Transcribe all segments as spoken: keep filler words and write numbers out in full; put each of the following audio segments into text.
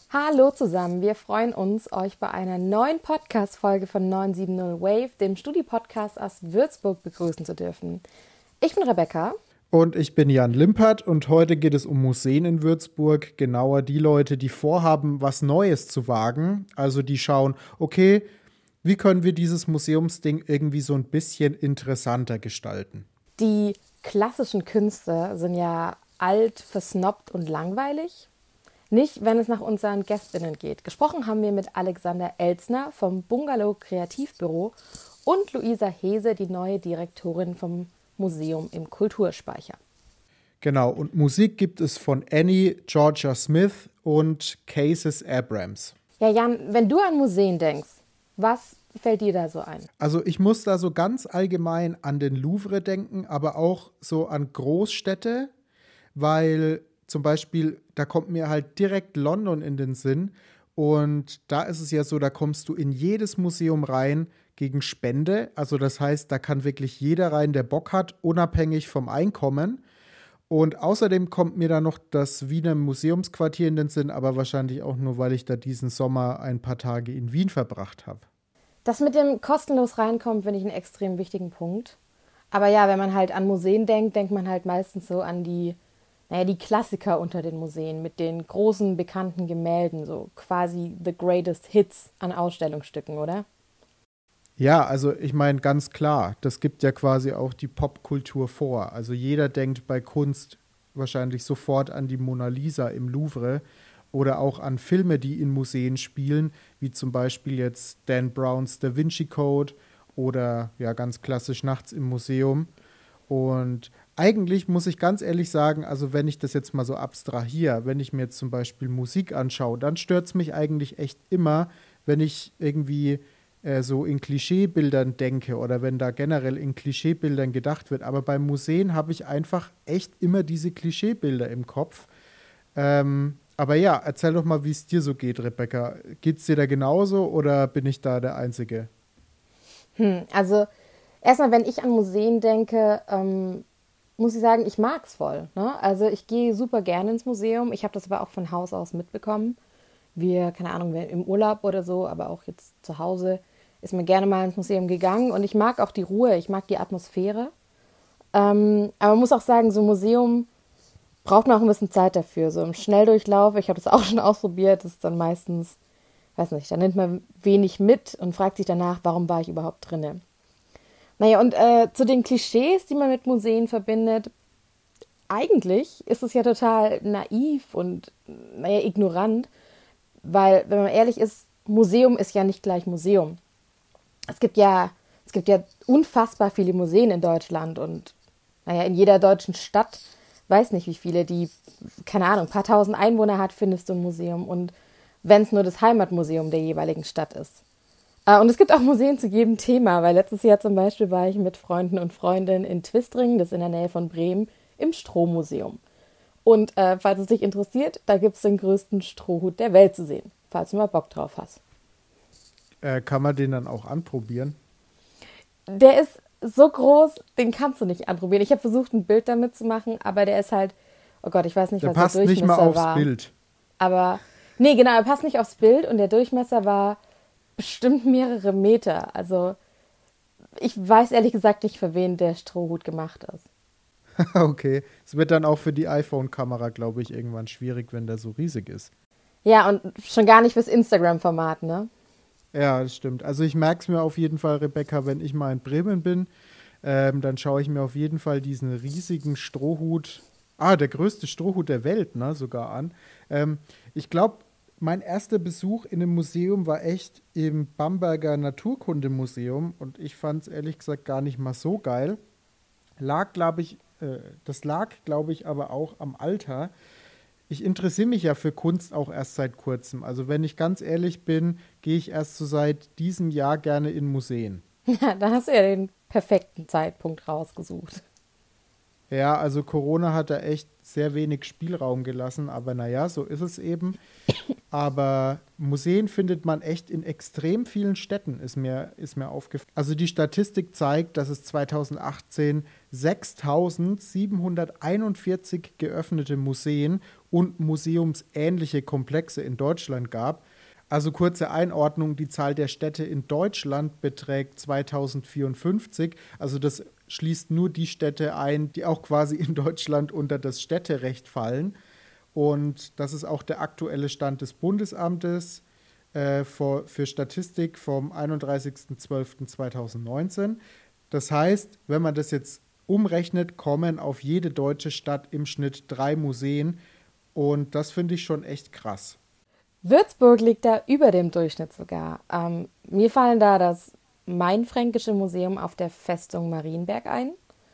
Hallo zusammen, wir freuen uns, euch bei einer neuen Podcast-Folge von neun sieben null Wave, dem Studi-Podcast aus Würzburg, begrüßen zu dürfen. Ich bin Rebecca. Und ich bin Jan Limpert und heute geht es um Museen in Würzburg, genauer die Leute, die vorhaben, was Neues zu wagen. Also die schauen, okay, wie können wir dieses Museumsding irgendwie so ein bisschen interessanter gestalten? Die klassischen Künste sind ja alt, versnobbt und langweilig. Nicht, wenn es nach unseren GästInnen geht. Gesprochen haben wir mit Alexander Elzner vom Bungalow Kreativbüro und Luisa Hese, die neue Direktorin vom Museum im Kulturspeicher. Genau, und Musik gibt es von Annie, Georgia Smith und Cases Abrams. Ja, Jan, wenn du an Museen denkst, was fällt dir da so ein? Also ich muss da so ganz allgemein an den Louvre denken, aber auch so an Großstädte, weil zum Beispiel, da kommt mir halt direkt London in den Sinn. Und da ist es ja so, da kommst du in jedes Museum rein gegen Spende. Also das heißt, da kann wirklich jeder rein, der Bock hat, unabhängig vom Einkommen. Und außerdem kommt mir da noch das Wiener Museumsquartier in den Sinn, aber wahrscheinlich auch nur, weil ich da diesen Sommer ein paar Tage in Wien verbracht habe. Das mit dem kostenlos reinkommen, finde ich einen extrem wichtigen Punkt. Aber ja, wenn man halt an Museen denkt, denkt man halt meistens so an die Naja, die Klassiker unter den Museen mit den großen, bekannten Gemälden, so quasi the greatest hits an Ausstellungsstücken, oder? Ja, also ich meine ganz klar, das gibt ja quasi auch die Popkultur vor. Also jeder denkt bei Kunst wahrscheinlich sofort an die Mona Lisa im Louvre oder auch an Filme, die in Museen spielen, wie zum Beispiel jetzt Dan Browns Da Vinci Code oder ja ganz klassisch Nachts im Museum. Und eigentlich muss ich ganz ehrlich sagen, also wenn ich das jetzt mal so abstrahiere, wenn ich mir jetzt zum Beispiel Musik anschaue, dann stört es mich eigentlich echt immer, wenn ich irgendwie äh, so in Klischeebildern denke oder wenn da generell in Klischeebildern gedacht wird. Aber bei Museen habe ich einfach echt immer diese Klischeebilder im Kopf. Ähm, aber ja, erzähl doch mal, wie es dir so geht, Rebecca. Geht es dir da genauso oder bin ich da der Einzige? Hm, also erstmal, wenn ich an Museen denke, ähm, muss ich sagen, ich mag es voll. Ne? Also ich gehe super gerne ins Museum. Ich habe das aber auch von Haus aus mitbekommen. Wir, keine Ahnung, wir im Urlaub oder so, aber auch jetzt zu Hause ist mir gerne mal ins Museum gegangen. Und ich mag auch die Ruhe, ich mag die Atmosphäre. Ähm, aber man muss auch sagen, so ein Museum braucht man auch ein bisschen Zeit dafür. So im Schnelldurchlauf, ich habe das auch schon ausprobiert, ist dann meistens, weiß nicht, da nimmt man wenig mit und fragt sich danach, warum war ich überhaupt drinne. Naja, und äh, zu den Klischees, die man mit Museen verbindet, eigentlich ist es ja total naiv und, naja, ignorant, weil, wenn man ehrlich ist, Museum ist ja nicht gleich Museum. Es gibt ja, es gibt ja unfassbar viele Museen in Deutschland und, naja, in jeder deutschen Stadt, weiß nicht wie viele, die, keine Ahnung, ein paar tausend Einwohner hat, findest du ein Museum und wenn es nur das Heimatmuseum der jeweiligen Stadt ist. Und es gibt auch Museen zu jedem Thema, weil letztes Jahr zum Beispiel war ich mit Freunden und Freundinnen in Twistringen, das ist in der Nähe von Bremen, im Strohmuseum. Und äh, falls es dich interessiert, da gibt es den größten Strohhut der Welt zu sehen, falls du mal Bock drauf hast. Äh, kann man den dann auch anprobieren? Der ist so groß, den kannst du nicht anprobieren. Ich habe versucht, ein Bild damit zu machen, aber der ist halt, oh Gott, ich weiß nicht, der was der passt Durchmesser nicht mal aufs war. Bild. Aber, nee, genau, er passt nicht aufs Bild und der Durchmesser war bestimmt mehrere Meter. Also ich weiß ehrlich gesagt nicht, für wen der Strohhut gemacht ist. Okay. Es wird dann auch für die iPhone-Kamera, glaube ich, irgendwann schwierig, wenn der so riesig ist. Ja, und schon gar nicht fürs Instagram-Format, ne? Ja, das stimmt. Also ich merke es mir auf jeden Fall, Rebecca, wenn ich mal in Bremen bin, ähm, dann schaue ich mir auf jeden Fall diesen riesigen Strohhut, ah, der größte Strohhut der Welt, ne, sogar an. Ähm, ich glaube, mein erster Besuch in einem Museum war echt im Bamberger Naturkundemuseum und ich fand es ehrlich gesagt gar nicht mal so geil. Lag, glaube ich, äh, das lag, glaube ich, aber auch am Alter. Ich interessiere mich ja für Kunst auch erst seit kurzem. Also wenn ich ganz ehrlich bin, gehe ich erst so seit diesem Jahr gerne in Museen. Ja, da hast du ja den perfekten Zeitpunkt rausgesucht. Ja, also Corona hat da echt sehr wenig Spielraum gelassen, aber naja, so ist es eben. Aber Museen findet man echt in extrem vielen Städten, ist mir, ist mir aufgefallen. Also die Statistik zeigt, dass es zwanzig achtzehn sechstausendsiebenhunderteinundvierzig geöffnete Museen und museumsähnliche Komplexe in Deutschland gab. Also kurze Einordnung, die Zahl der Städte in Deutschland beträgt zweitausendvierundfünfzig. Also das schließt nur die Städte ein, die auch quasi in Deutschland unter das Städterecht fallen. Und das ist auch der aktuelle Stand des Bundesamtes äh, für, für Statistik vom einunddreißigsten zwölften zweitausendneunzehn. Das heißt, wenn man das jetzt umrechnet, kommen auf jede deutsche Stadt im Schnitt drei Museen. Und das finde ich schon echt krass. Würzburg liegt da über dem Durchschnitt sogar. Ähm, mir fallen da das Mainfränkische Museum auf der Festung Marienberg ein,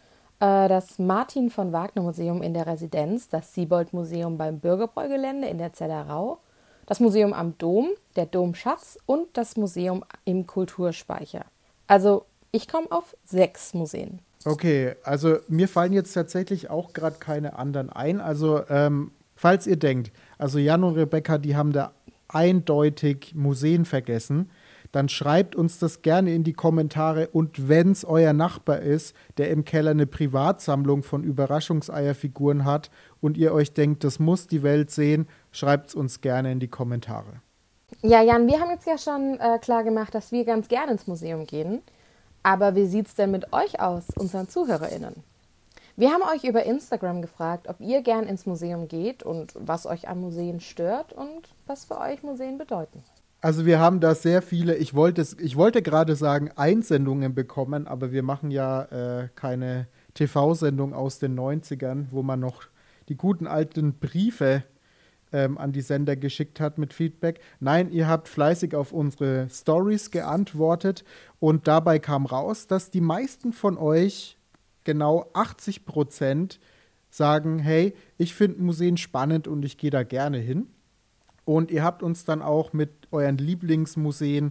äh, das Martin von Wagner Museum in der Residenz, das Siebold-Museum beim Bürgerbräugelände in der Zellerau, das Museum am Dom, der Domschatz und das Museum im Kulturspeicher. Also ich komme auf sechs Museen. Okay, also mir fallen jetzt tatsächlich auch gerade keine anderen ein. Also ähm, falls ihr denkt, also Jan und Rebecca, die haben da eindeutig Museen vergessen, dann schreibt uns das gerne in die Kommentare. Und wenn es euer Nachbar ist, der im Keller eine Privatsammlung von Überraschungseierfiguren hat und ihr euch denkt, das muss die Welt sehen, schreibt es uns gerne in die Kommentare. Ja, Jan, wir haben jetzt ja schon äh, klar gemacht, dass wir ganz gerne ins Museum gehen. Aber wie sieht es denn mit euch aus, unseren ZuhörerInnen? Wir haben euch über Instagram gefragt, ob ihr gern ins Museum geht und was euch an Museen stört und was für euch Museen bedeuten. Also wir haben da sehr viele, ich wollte, ich wollte gerade sagen, Einsendungen bekommen, aber wir machen ja äh, keine T V-Sendung aus den neunzigern, wo man noch die guten alten Briefe ähm, an die Sender geschickt hat mit Feedback. Nein, ihr habt fleißig auf unsere Stories geantwortet und dabei kam raus, dass die meisten von euch, genau achtzig Prozent, sagen, hey, ich finde Museen spannend und ich gehe da gerne hin. Und ihr habt uns dann auch mit euren Lieblingsmuseen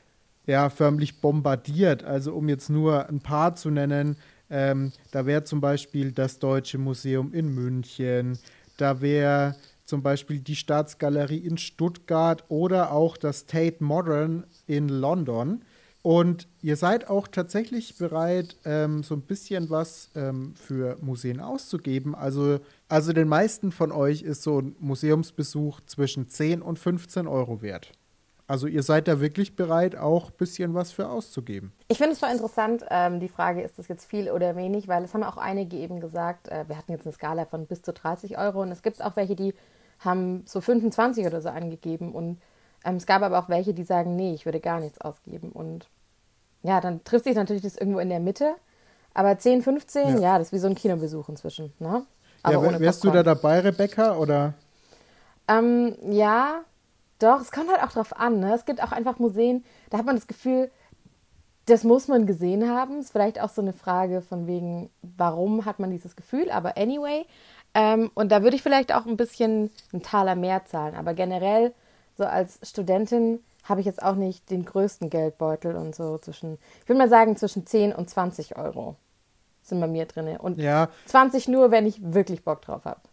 ja förmlich bombardiert. Also um jetzt nur ein paar zu nennen, ähm, da wäre zum Beispiel das Deutsche Museum in München, da wäre zum Beispiel die Staatsgalerie in Stuttgart oder auch das Tate Modern in London. Und ihr seid auch tatsächlich bereit, ähm, so ein bisschen was ähm, für Museen auszugeben. Also, also den meisten von euch ist so ein Museumsbesuch zwischen zehn und fünfzehn Euro wert. Also ihr seid da wirklich bereit, auch ein bisschen was für auszugeben. Ich finde es voll interessant, ähm, die Frage, ist das jetzt viel oder wenig, weil es haben auch einige eben gesagt, äh, wir hatten jetzt eine Skala von bis zu dreißig Euro und es gibt auch welche, die haben so fünfundzwanzig oder so angegeben und ähm, es gab aber auch welche, die sagen, nee, ich würde gar nichts ausgeben und ja, dann trifft sich natürlich das irgendwo in der Mitte, aber zehn, fünfzehn, ja, ja das ist wie so ein Kinobesuch inzwischen, ne? Aber ja, ohne wärst Popcorn. Du da dabei, Rebecca, oder? Ähm, ja, doch, es kommt halt auch drauf an, ne? Es gibt auch einfach Museen, da hat man das Gefühl, das muss man gesehen haben. Ist vielleicht auch so eine Frage von wegen, warum hat man dieses Gefühl, aber anyway. Ähm, und da würde ich vielleicht auch ein bisschen einen Taler mehr zahlen, aber generell, so als Studentin, habe ich jetzt auch nicht den größten Geldbeutel und so zwischen, ich würde mal sagen, zwischen zehn und zwanzig Euro sind bei mir drin. Und ja. zwanzig nur, wenn ich wirklich Bock drauf habe.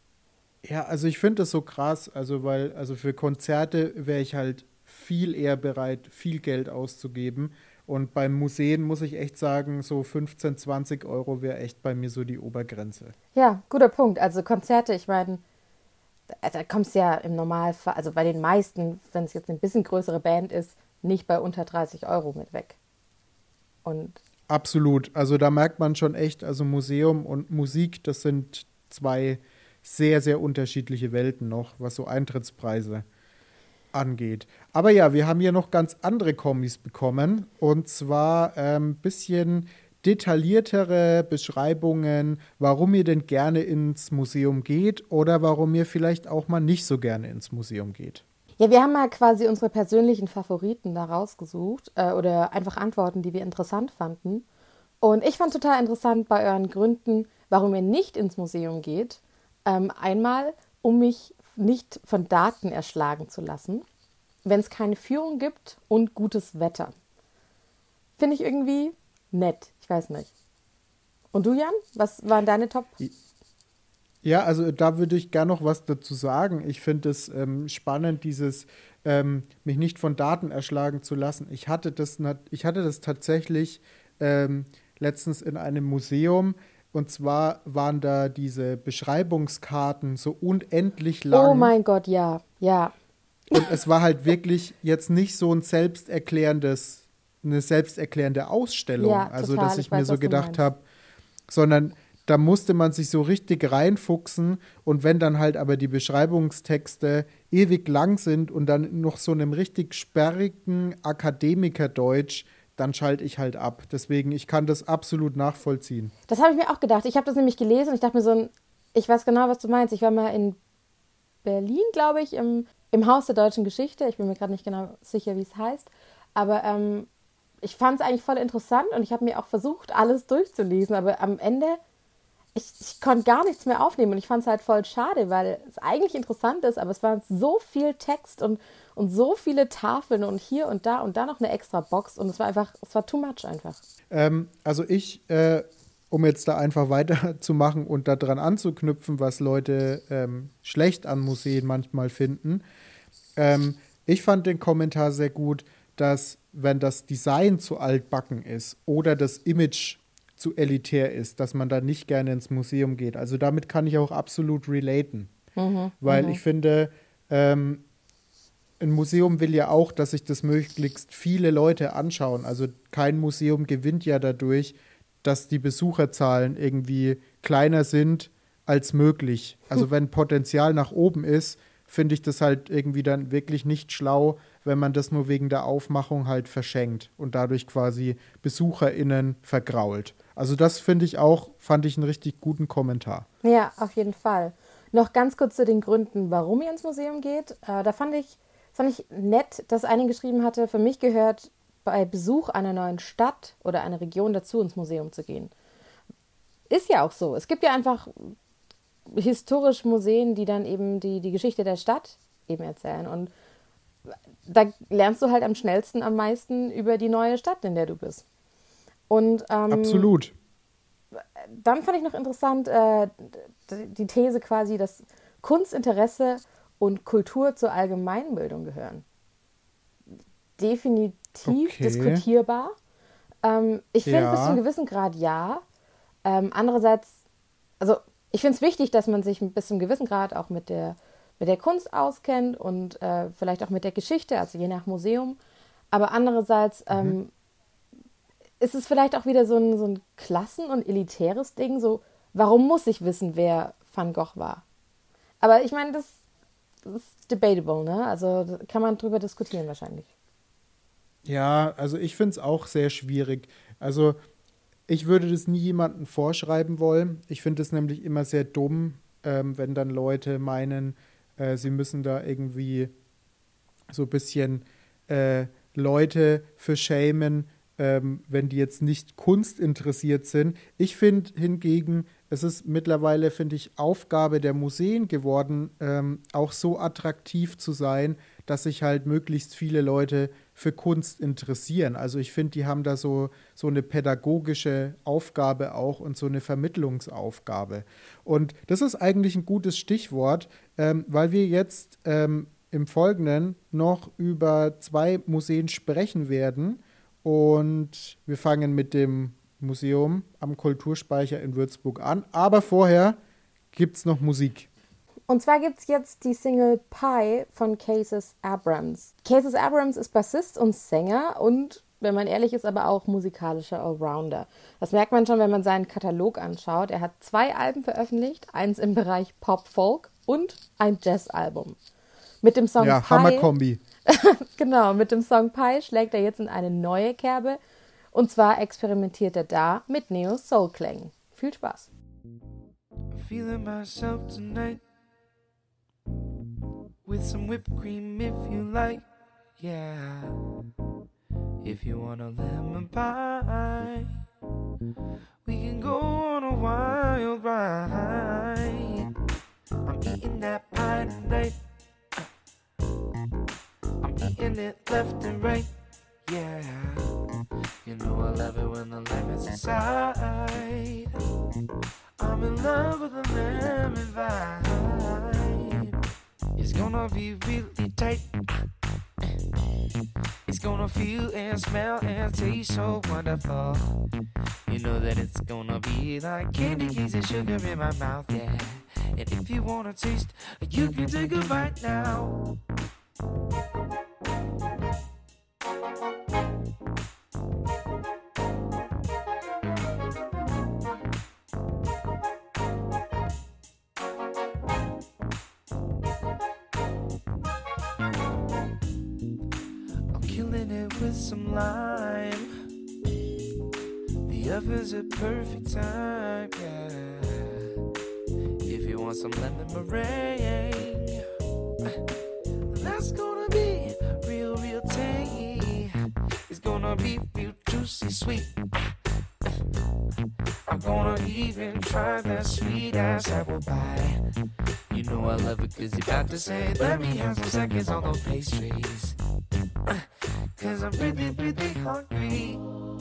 Ja, also ich finde das so krass, also weil, also für Konzerte wäre ich halt viel eher bereit, viel Geld auszugeben. Und beim Museen muss ich echt sagen, so fünfzehn, zwanzig Euro wäre echt bei mir so die Obergrenze. Ja, guter Punkt. Also Konzerte, ich meine, da, da kommst du ja im Normalfall, also bei den meisten, wenn es jetzt eine bisschen größere Band ist, nicht bei unter dreißig Euro mit weg. Und absolut. Also da merkt man schon echt, also Museum und Musik, das sind zwei sehr, sehr unterschiedliche Welten noch, was so Eintrittspreise angeht. Aber ja, wir haben hier noch ganz andere Kommis bekommen und zwar ein ähm, bisschen detailliertere Beschreibungen, warum ihr denn gerne ins Museum geht oder warum ihr vielleicht auch mal nicht so gerne ins Museum geht. Ja, wir haben mal quasi unsere persönlichen Favoriten da rausgesucht äh, oder einfach Antworten, die wir interessant fanden. Und ich fand total interessant bei euren Gründen, warum ihr nicht ins Museum geht. Ähm, einmal, um mich nicht von Daten erschlagen zu lassen, wenn es keine Führung gibt und gutes Wetter. Finde ich irgendwie nett, ich weiß nicht. Und du, Jan, was waren deine Top? Ja, also da würde ich gerne noch was dazu sagen. Ich finde es ähm, spannend, dieses ähm, mich nicht von Daten erschlagen zu lassen. Ich hatte das, ich hatte das tatsächlich ähm, letztens in einem Museum. Und zwar waren da diese Beschreibungskarten so unendlich lang. Oh mein Gott, ja, ja. Und es war halt wirklich jetzt nicht so ein selbsterklärendes, eine selbsterklärende Ausstellung. Ja, also, total. dass ich, Ich mir weiß, so was du gedacht meinst. habe, sondern da musste man sich so richtig reinfuchsen. Und wenn dann halt aber die Beschreibungstexte ewig lang sind und dann noch so einem richtig sperrigen Akademikerdeutsch, dann schalte ich halt ab. Deswegen, ich kann das absolut nachvollziehen. Das habe ich mir auch gedacht. Ich habe das nämlich gelesen und ich dachte mir so, ich weiß genau, was du meinst. Ich war mal in Berlin, glaube ich, im, im Haus der deutschen Geschichte. Ich bin mir gerade nicht genau sicher, wie es heißt. Aber ähm, ich fand es eigentlich voll interessant und ich habe mir auch versucht, alles durchzulesen. Aber am Ende, ich, ich konnte gar nichts mehr aufnehmen und ich fand es halt voll schade, weil es eigentlich interessant ist, aber es war so viel Text und, und so viele Tafeln und hier und da und da noch eine extra Box und es war einfach, es war too much einfach. Ähm, also ich, äh, um jetzt da einfach weiterzumachen und daran anzuknüpfen, was Leute ähm, schlecht an Museen manchmal finden, ähm, ich fand den Kommentar sehr gut, dass wenn das Design zu altbacken ist oder das Image zu elitär ist, dass man da nicht gerne ins Museum geht. Also damit kann ich auch absolut relaten. Mhm, Weil mhm. ich finde, ähm, ein Museum will ja auch, dass sich das möglichst viele Leute anschauen. Also kein Museum gewinnt ja dadurch, dass die Besucherzahlen irgendwie kleiner sind als möglich. Also wenn Potenzial nach oben ist, finde ich das halt irgendwie dann wirklich nicht schlau, wenn man das nur wegen der Aufmachung halt verschenkt und dadurch quasi BesucherInnen vergrault. Also das finde ich auch, fand ich einen richtig guten Kommentar. Ja, auf jeden Fall. Noch ganz kurz zu den Gründen, warum ihr ins Museum geht. Äh, da fand ich, fand ich nett, dass eine geschrieben hatte, für mich gehört bei Besuch einer neuen Stadt oder einer Region dazu, ins Museum zu gehen. Ist ja auch so. Es gibt ja einfach historisch Museen, die dann eben die, die Geschichte der Stadt eben erzählen. Und da lernst du halt am schnellsten, am meisten über die neue Stadt, in der du bist. Und ähm, Absolut. dann fand ich noch interessant äh, die These quasi, dass Kunstinteresse und Kultur zur Allgemeinbildung gehören. Definitiv Okay. diskutierbar. Ähm, ich finde Ja. bis zu einem gewissen Grad ja. Ähm, andererseits, also ich finde es wichtig, dass man sich bis zu einem gewissen Grad auch mit der, mit der Kunst auskennt und äh, vielleicht auch mit der Geschichte, also je nach Museum. Aber andererseits Mhm. ähm, ist es vielleicht auch wieder so ein, so ein Klassen- und elitäres Ding, so, warum muss ich wissen, wer Van Gogh war? Aber ich meine, das, das ist debatable, ne? Also da kann man drüber diskutieren wahrscheinlich. Ja, also ich finde es auch sehr schwierig. Also ich würde das nie jemandem vorschreiben wollen. Ich finde es nämlich immer sehr dumm, ähm, wenn dann Leute meinen, äh, sie müssen da irgendwie so ein bisschen äh, Leute für shamen, ähm, wenn die jetzt nicht Kunst interessiert sind. Ich finde hingegen, es ist mittlerweile, finde ich, Aufgabe der Museen geworden, ähm, auch so attraktiv zu sein, dass sich halt möglichst viele Leute für Kunst interessieren. Also ich finde, die haben da so, so eine pädagogische Aufgabe auch und so eine Vermittlungsaufgabe. Und das ist eigentlich ein gutes Stichwort, ähm, weil wir jetzt ähm, im Folgenden noch über zwei Museen sprechen werden. Und wir fangen mit dem Museum am Kulturspeicher in Würzburg an. Aber vorher gibt es noch Musik. Und zwar gibt es jetzt die Single Pie von Cases Abrams. Cases Abrams ist Bassist und Sänger und, wenn man ehrlich ist, aber auch musikalischer Allrounder. Das merkt man schon, wenn man seinen Katalog anschaut. Er hat zwei Alben veröffentlicht, eins im Bereich Pop-Folk und ein Jazz-Album. Mit dem Song Ja, Pie, Hammerkombi. genau, mit dem Song Pie schlägt er jetzt in eine neue Kerbe. Und zwar experimentiert er da mit Neo-Soul-Klängen. Viel Spaß. I'm feeling myself tonight with some whipped cream if you like, yeah. If you want a lemon pie, we can go on a wild ride. I'm eating that pie tonight. I'm eating it left and right, yeah. You know I love it when the lemon's inside. I'm in love with the lemon vibe. It's gonna be really tight. It's gonna feel and smell and taste so wonderful. You know that it's gonna be like candy canes and sugar in my mouth, yeah. And if you wanna taste, you can take a bite now. With some lime, the oven's a perfect time, yeah. If you want some lemon meringue, that's gonna be real, real tangy. It's gonna be real juicy sweet. I'm gonna even try that sweet ass apple pie. You know I love it cause you got to say, let me have some seconds on those pastries. Cause I'm really, really hungry.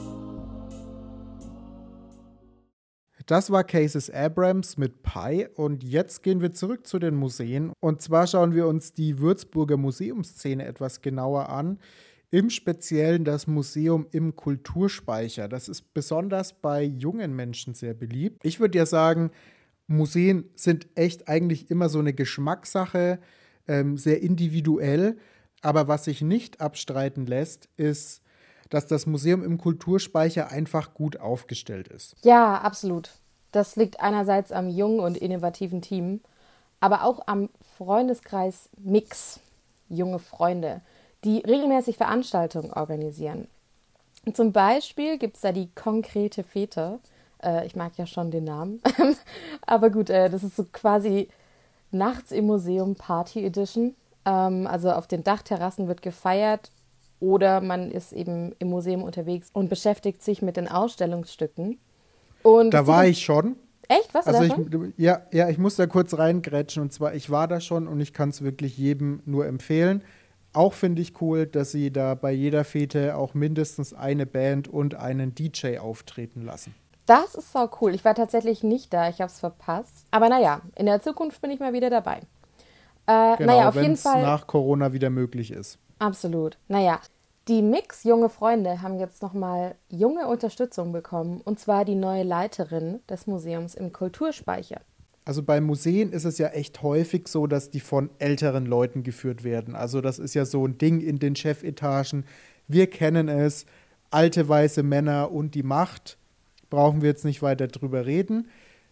Das war Casey Abrams mit Pie und jetzt gehen wir zurück zu den Museen. Und zwar schauen wir uns die Würzburger Museumsszene etwas genauer an. Im Speziellen das Museum im Kulturspeicher. Das ist besonders bei jungen Menschen sehr beliebt. Ich würde ja sagen, Museen sind echt eigentlich immer so eine Geschmackssache, ähm, sehr individuell. Aber was sich nicht abstreiten lässt, ist, dass das Museum im Kulturspeicher einfach gut aufgestellt ist. Ja, absolut. Das liegt einerseits am jungen und innovativen Team, aber auch am Freundeskreis Mix, junge Freunde, die regelmäßig Veranstaltungen organisieren. Zum Beispiel gibt es da die Konkrete Fete. Äh, ich mag ja schon den Namen. Aber gut, äh, das ist so quasi Nachts im Museum Party Edition. Ähm, also auf den Dachterrassen wird gefeiert oder man ist eben im Museum unterwegs und beschäftigt sich mit den Ausstellungsstücken. Und da war ich schon. Echt? Warst du also da schon? Ich, ja, ja, ich muss da kurz reingrätschen. Und zwar, ich war da schon und ich kann es wirklich jedem nur empfehlen. Auch finde ich cool, dass sie da bei jeder Fete auch mindestens eine Band und einen D J auftreten lassen. Das ist so cool. Ich war tatsächlich nicht da, ich habe es verpasst. Aber naja, in der Zukunft bin ich mal wieder dabei. Äh, genau, naja, auf wenn jeden es Fall nach Corona wieder möglich ist. Absolut. Naja, die Mix Junge Freunde haben jetzt nochmal junge Unterstützung bekommen. Und zwar die neue Leiterin des Museums im Kulturspeicher. Also bei Museen ist es ja echt häufig so, dass die von älteren Leuten geführt werden. Also das ist ja so ein Ding in den Chefetagen. Wir kennen es, alte weiße Männer und die Macht. Brauchen wir jetzt nicht weiter drüber reden.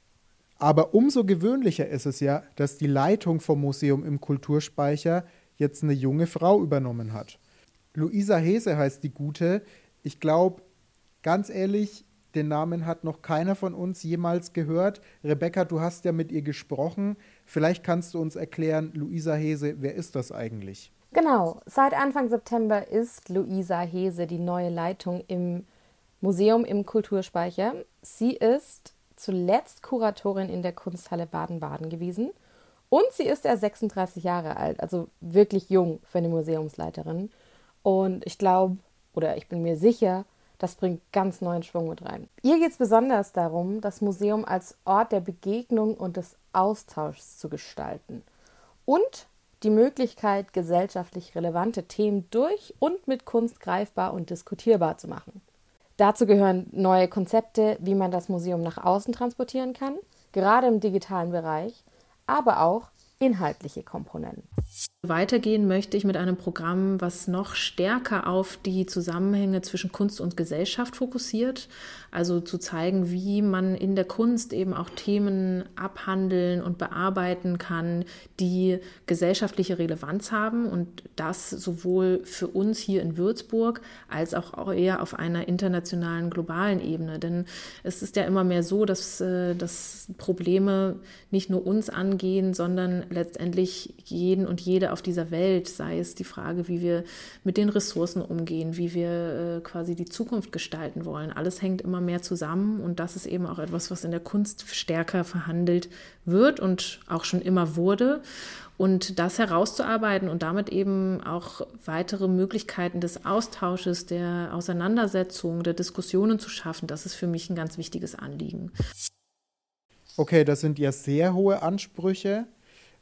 Aber umso gewöhnlicher ist es ja, dass die Leitung vom Museum im Kulturspeicher jetzt eine junge Frau übernommen hat. Luisa Hese heißt die Gute. Ich glaube, ganz ehrlich, den Namen hat noch keiner von uns jemals gehört. Rebecca, du hast ja mit ihr gesprochen. Vielleicht kannst du uns erklären, Luisa Hese, wer ist das eigentlich? Genau, seit Anfang September ist Luisa Hese die neue Leitung im Museum im Kulturspeicher. Sie ist zuletzt Kuratorin in der Kunsthalle Baden-Baden gewesen und sie ist erst sechsunddreißig Jahre alt, also wirklich jung für eine Museumsleiterin. Und ich glaube, oder ich bin mir sicher, das bringt ganz neuen Schwung mit rein. Ihr geht es besonders darum, das Museum als Ort der Begegnung und des Austauschs zu gestalten und die Möglichkeit, gesellschaftlich relevante Themen durch und mit Kunst greifbar und diskutierbar zu machen. Dazu gehören neue Konzepte, wie man das Museum nach außen transportieren kann, gerade im digitalen Bereich, aber auch inhaltliche Komponenten. Weitergehen möchte ich mit einem Programm, was noch stärker auf die Zusammenhänge zwischen Kunst und Gesellschaft fokussiert. Also zu zeigen, wie man in der Kunst eben auch Themen abhandeln und bearbeiten kann, die gesellschaftliche Relevanz haben. Und das sowohl für uns hier in Würzburg als auch eher auf einer internationalen, globalen Ebene. Denn es ist ja immer mehr so, dass, dass Probleme nicht nur uns angehen, sondern letztendlich jeden und jede auf dieser Welt, sei es die Frage, wie wir mit den Ressourcen umgehen, wie wir äh, quasi die Zukunft gestalten wollen. Alles hängt immer mehr zusammen und das ist eben auch etwas, was in der Kunst stärker verhandelt wird und auch schon immer wurde. Und das herauszuarbeiten und damit eben auch weitere Möglichkeiten des Austausches, der Auseinandersetzung, der Diskussionen zu schaffen, das ist für mich ein ganz wichtiges Anliegen. Okay, das sind ja sehr hohe Ansprüche.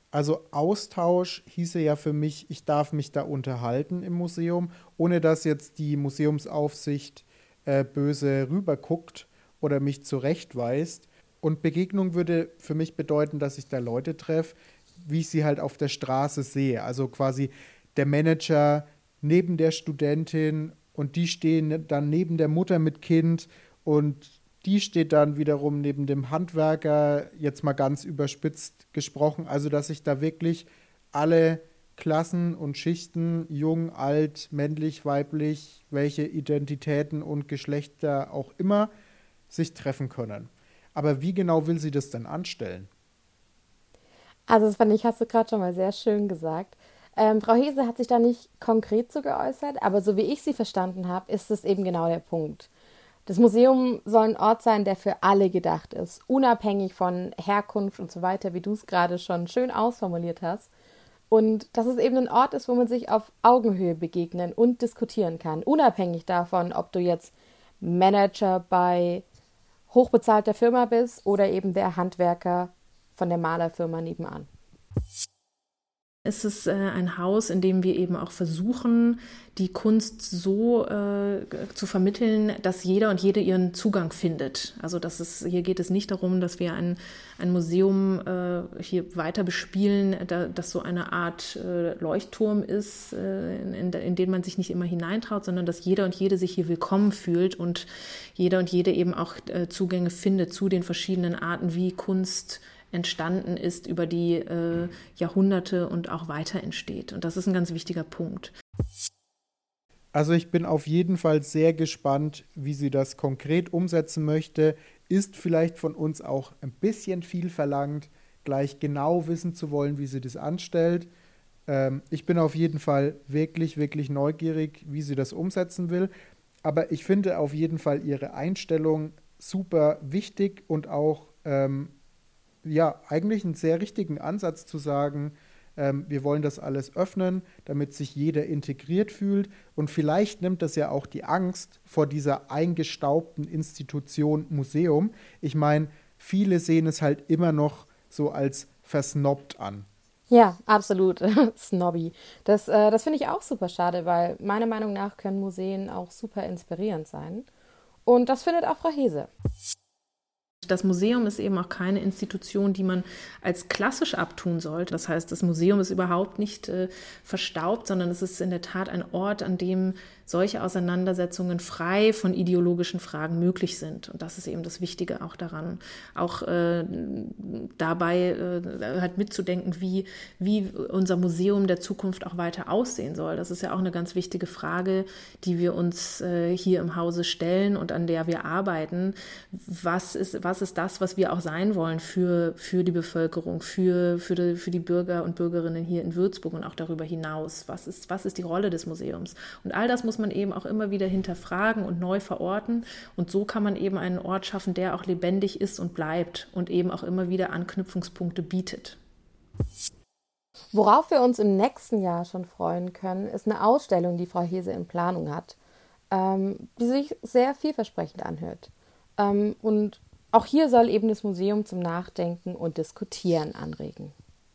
Also Austausch hieße ja für mich, ich darf mich da unterhalten im Museum, ohne dass jetzt die Museumsaufsicht äh, böse rüberguckt oder mich zurechtweist. Und Begegnung würde für mich bedeuten, dass ich da Leute treffe, wie ich sie halt auf der Straße sehe. Also quasi der Manager neben der Studentin und die stehen dann neben der Mutter mit Kind und die steht dann wiederum neben dem Handwerker, jetzt mal ganz überspitzt gesprochen. Also dass sich da wirklich alle Klassen und Schichten, jung, alt, männlich, weiblich, welche Identitäten und Geschlechter auch immer, sich treffen können. Aber wie genau will sie das denn anstellen? Also das fand ich, hast du gerade schon mal sehr schön gesagt. Ähm, Frau Hese hat sich da nicht konkret so geäußert, aber so wie ich sie verstanden habe, ist es eben genau der Punkt. Das Museum soll ein Ort sein, der für alle gedacht ist, unabhängig von Herkunft und so weiter, wie du es gerade schon schön ausformuliert hast. Und dass es eben ein Ort ist, wo man sich auf Augenhöhe begegnen und diskutieren kann, unabhängig davon, ob du jetzt Manager bei hochbezahlter Firma bist oder eben der Handwerker von der Malerfirma nebenan. Es ist äh, ein Haus, in dem wir eben auch versuchen, die Kunst so äh, zu vermitteln, dass jeder und jede ihren Zugang findet. Also dass es, hier geht es nicht darum, dass wir ein, ein Museum äh, hier weiter bespielen, da, das so eine Art äh, Leuchtturm ist, äh, in, in, in den man sich nicht immer hineintraut, sondern dass jeder und jede sich hier willkommen fühlt und jeder und jede eben auch äh, Zugänge findet zu den verschiedenen Arten, wie Kunst entstanden ist über die äh, Jahrhunderte und auch weiter entsteht. Und das ist ein ganz wichtiger Punkt. Also ich bin auf jeden Fall sehr gespannt, wie sie das konkret umsetzen möchte. Ist vielleicht von uns auch ein bisschen viel verlangt, gleich genau wissen zu wollen, wie sie das anstellt. Ähm, ich bin auf jeden Fall wirklich, wirklich neugierig, wie sie das umsetzen will. Aber ich finde auf jeden Fall ihre Einstellung super wichtig und auch ähm, ja, eigentlich einen sehr richtigen Ansatz zu sagen, ähm, wir wollen das alles öffnen, damit sich jeder integriert fühlt. Und vielleicht nimmt das ja auch die Angst vor dieser eingestaubten Institution Museum. Ich meine, viele sehen es halt immer noch so als versnobbt an. Ja, absolut. Snobby. Das, äh, das finde ich auch super schade, weil meiner Meinung nach können Museen auch super inspirierend sein. Und das findet auch Frau Hese. Das Museum ist eben auch keine Institution, die man als klassisch abtun sollte. Das heißt, das Museum ist überhaupt nicht äh, verstaubt, sondern es ist in der Tat ein Ort, an dem solche Auseinandersetzungen frei von ideologischen Fragen möglich sind. Und das ist eben das Wichtige auch daran. Auch äh, dabei äh, halt mitzudenken, wie, wie unser Museum der Zukunft auch weiter aussehen soll. Das ist ja auch eine ganz wichtige Frage, die wir uns äh, hier im Hause stellen und an der wir arbeiten. Was ist, was ist das, was wir auch sein wollen für, für die Bevölkerung, für, für, die, für die Bürger und Bürgerinnen hier in Würzburg und auch darüber hinaus? Was ist, was ist die Rolle des Museums? Und all das muss man eben auch immer wieder hinterfragen und neu verorten. Und so kann man eben einen Ort schaffen, der auch lebendig ist und bleibt und eben auch immer wieder Anknüpfungspunkte bietet. Worauf wir uns im nächsten Jahr schon freuen können, ist eine Ausstellung, die Frau Hese in Planung hat, ähm, die sich sehr vielversprechend anhört. Ähm, und auch hier soll eben das Museum zum Nachdenken und Diskutieren anregen.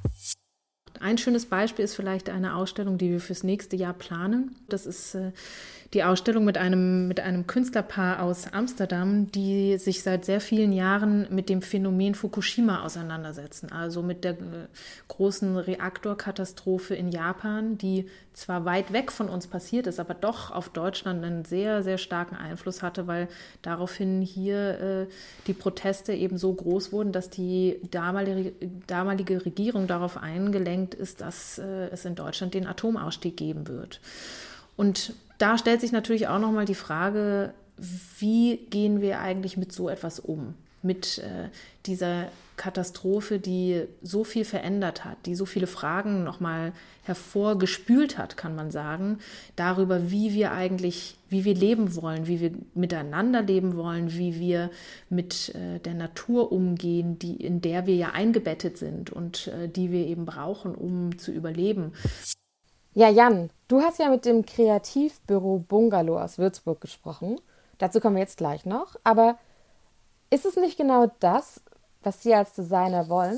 Ein schönes Beispiel ist vielleicht eine Ausstellung, die wir fürs nächste Jahr planen. Das ist äh, die Ausstellung mit einem, mit einem Künstlerpaar aus Amsterdam, die sich seit sehr vielen Jahren mit dem Phänomen Fukushima auseinandersetzen. Also mit der äh, großen Reaktorkatastrophe in Japan, die zwar weit weg von uns passiert ist, aber doch auf Deutschland einen sehr, sehr starken Einfluss hatte, weil daraufhin hier äh, die Proteste eben so groß wurden, dass die damalige, damalige Regierung darauf eingelenkt ist, dass äh, es in Deutschland den Atomausstieg geben wird. Und da stellt sich natürlich auch nochmal die Frage, wie gehen wir eigentlich mit so etwas um? Mit äh, dieser Katastrophe, die so viel verändert hat, die so viele Fragen nochmal hervorgespült hat, kann man sagen, darüber, wie wir eigentlich, wie wir leben wollen, wie wir miteinander leben wollen, wie wir mit äh, der Natur umgehen, die, in der wir ja eingebettet sind und äh, die wir eben brauchen, um zu überleben. Ja, Jan, du hast ja mit dem Kreativbüro Bungalow aus Würzburg gesprochen. Dazu kommen wir jetzt gleich noch. Aber ist es nicht genau das, was Sie als Designer wollen?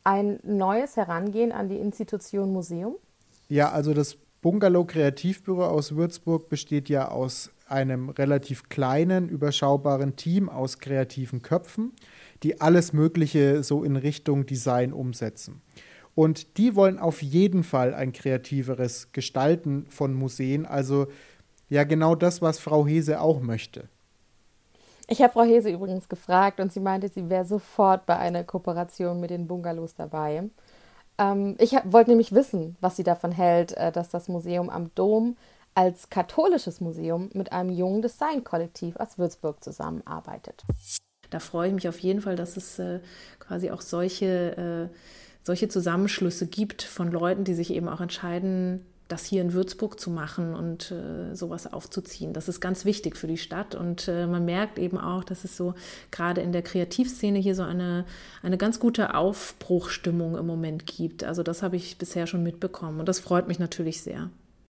ein neues Herangehen an die Institution Museum? Ja, also das Bungalow Kreativbüro aus Würzburg besteht ja aus einem relativ kleinen, überschaubaren Team aus kreativen Köpfen, die alles Mögliche so in Richtung Design umsetzen. Und die wollen auf jeden Fall ein kreativeres Gestalten von Museen, also ja genau das, was Frau Hese auch möchte. Ich habe Frau Hese übrigens gefragt und sie meinte, sie wäre sofort bei einer Kooperation mit den Bungalows dabei. Ähm, ich hab, wollte nämlich wissen, was sie davon hält, äh, dass das Museum am Dom als katholisches Museum mit einem jungen Designkollektiv aus Würzburg zusammenarbeitet. Da freue ich mich auf jeden Fall, dass es äh, quasi auch solche, äh, solche Zusammenschlüsse gibt von Leuten, die sich eben auch entscheiden, das hier in Würzburg zu machen und äh, sowas aufzuziehen. Das ist ganz wichtig für die Stadt und äh, man merkt eben auch, dass es so gerade in der Kreativszene hier so eine, eine ganz gute Aufbruchstimmung im Moment gibt. Also das habe ich bisher schon mitbekommen und das freut mich natürlich sehr.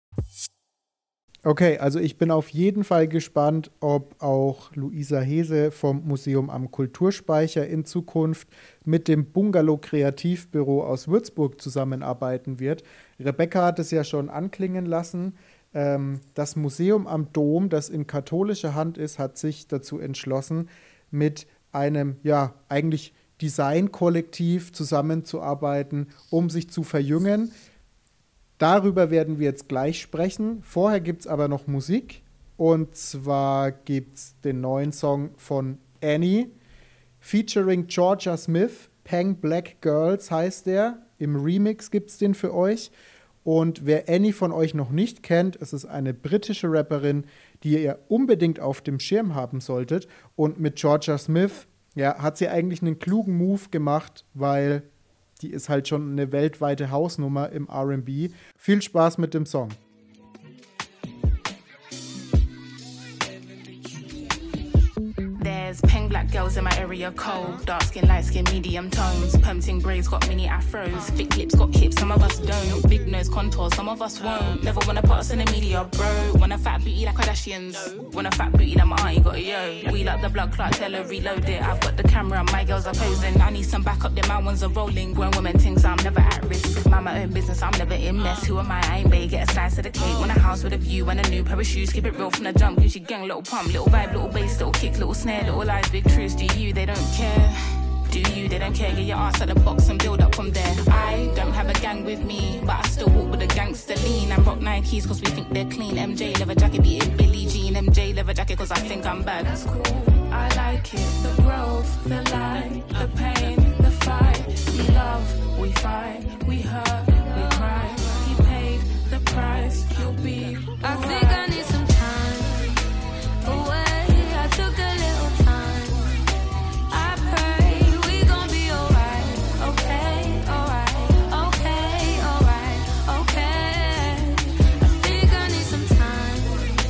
Okay, also ich bin auf jeden Fall gespannt, ob auch Luisa Hese vom Museum am Kulturspeicher in Zukunft mit dem Bungalow Kreativbüro aus Würzburg zusammenarbeiten wird. Rebecca hat es ja schon anklingen lassen. Ähm, das Museum am Dom, das in katholischer Hand ist, hat sich dazu entschlossen, mit einem, ja, eigentlich Designkollektiv zusammenzuarbeiten, um sich zu verjüngen. Darüber werden wir jetzt gleich sprechen. Vorher gibt es aber noch Musik. Und zwar gibt es den neuen Song von Annie, featuring Georgia Smith. Pang Black Girls heißt der. Im Remix gibt es den für euch. Und wer Annie von euch noch nicht kennt, es ist eine britische Rapperin, die ihr unbedingt auf dem Schirm haben solltet. Und mit Georgia Smith, ja, hat sie eigentlich einen klugen Move gemacht, weil die ist halt schon eine weltweite Hausnummer im R and B. Viel Spaß mit dem Song. There's pink black girls in my area cold. Dark skin, light skin, medium tones. Permting braids got mini afros. Thick lips got hips, some of us don't. Big nose contours, some of us won't. Never wanna put us in the media, bro. Want a fat booty like Kardashians. Want a fat booty like my auntie got a yo. We like the blood clot, tell her reload it. I've got the camera, my girls are posing. I need some backup, then my ones are rolling. Grown women things, I'm never at risk. Mind my own business, I'm never in mess. Who am I? I ain't bae, get a slice of the cake. Want a house with a view and a new pair of shoes. Keep it real from the jump, Gucci gang, little pump, little vibe, little bass, little kick, little snare, little lies, big truths. Do you? They don't care. Do you? They don't care. Get your ass out the box and build up from there. I don't have a gang with me, but I still walk with a gangster lean. And rock Nikes cause we think they're clean. M J leather jacket beating Billie Jean. M J leather jacket cause I think I'm bad. That's cool. I like it. The growth, the light, the pain, the fight. We love, we fight, we hurt, we cry. He paid the price. You'll be. I think I need some time away. I took a little time. I pray we gon' be alright. Okay, alright, okay, alright, okay. I think I need some time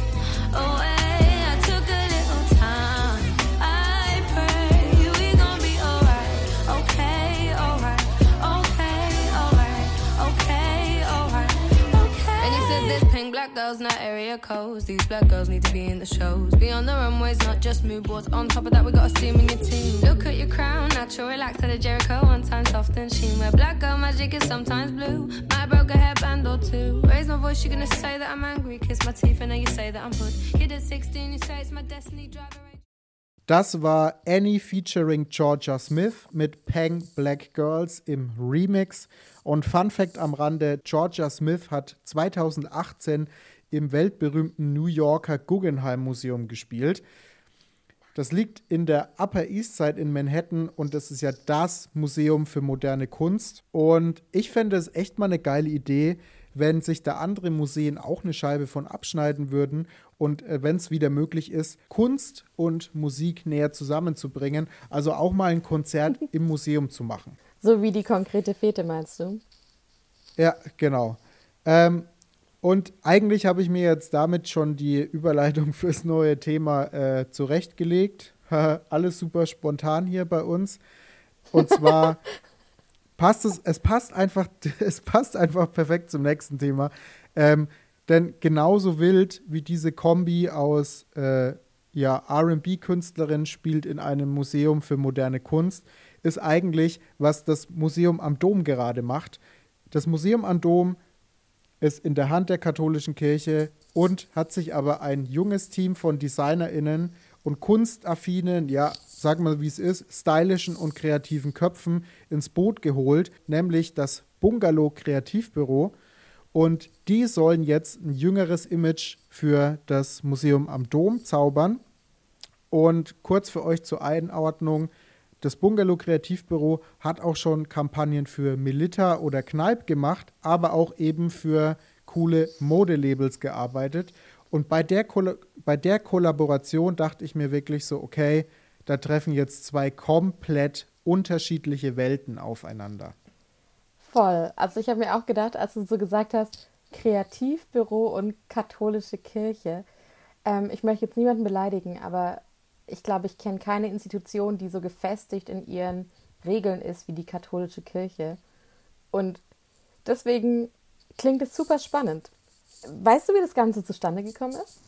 away. I took a little time. I pray we gon' be alright. Okay, alright, okay, alright, okay, alright, okay. And you said there's pink black girls, not area codes. These black girls need to be in the shows. Be on the runways, not just mood boards. On top of that, we got a steam in your team. Look at your crown, natural, relaxed at a Jericho. One time soft and sheen. Where black girl magic is sometimes blue. Might broke a hairband or two. Raise my voice, you're gonna say that I'm angry. Kiss my teeth, and now you say that I'm hood. Kid at sixteen, you say it's my destiny. Driver. Das war Annie featuring Georgia Smith mit Pang Black Girls im Remix. Und Fun Fact am Rande, Georgia Smith hat zweitausendachtzehn im weltberühmten New Yorker Guggenheim Museum gespielt. Das liegt in der Upper East Side in Manhattan und das ist ja das Museum für moderne Kunst. Und ich fände es echt mal eine geile Idee, wenn sich da andere Museen auch eine Scheibe von abschneiden würden und äh, wenn es wieder möglich ist, Kunst und Musik näher zusammenzubringen. Also auch mal ein Konzert im Museum zu machen. So wie die konkrete Fete, meinst du? Ja, genau. Ähm, und eigentlich habe ich mir jetzt damit schon die Überleitung fürs neue Thema äh, zurechtgelegt. Alles super spontan hier bei uns. Und zwar passt es, es passt einfach, es passt einfach perfekt zum nächsten Thema. Ähm, denn genauso wild wie diese Kombi aus äh, ja, R and B-Künstlerin spielt in einem Museum für moderne Kunst, ist eigentlich, was das Museum am Dom gerade macht. Das Museum am Dom ist in der Hand der katholischen Kirche und hat sich aber ein junges Team von DesignerInnen und kunstaffinen, ja, sagen wir mal, wie es ist, stylischen und kreativen Köpfen ins Boot geholt, nämlich das Bungalow Kreativbüro. Und die sollen jetzt ein jüngeres Image für das Museum am Dom zaubern. Und kurz für euch zur Einordnung, das Bungalow Kreativbüro hat auch schon Kampagnen für Melitta oder Kneipp gemacht, aber auch eben für coole Modelabels gearbeitet. Und bei der, Koll- bei der Kollaboration dachte ich mir wirklich so, okay, da treffen jetzt zwei komplett unterschiedliche Welten aufeinander. Voll. Also ich habe mir auch gedacht, als du so gesagt hast, Kreativbüro und katholische Kirche. Ähm, ich möchte jetzt niemanden beleidigen, aber ich glaube, ich kenne keine Institution, die so gefestigt in ihren Regeln ist wie die katholische Kirche. Und deswegen klingt es super spannend. Weißt du, wie das Ganze zustande gekommen ist?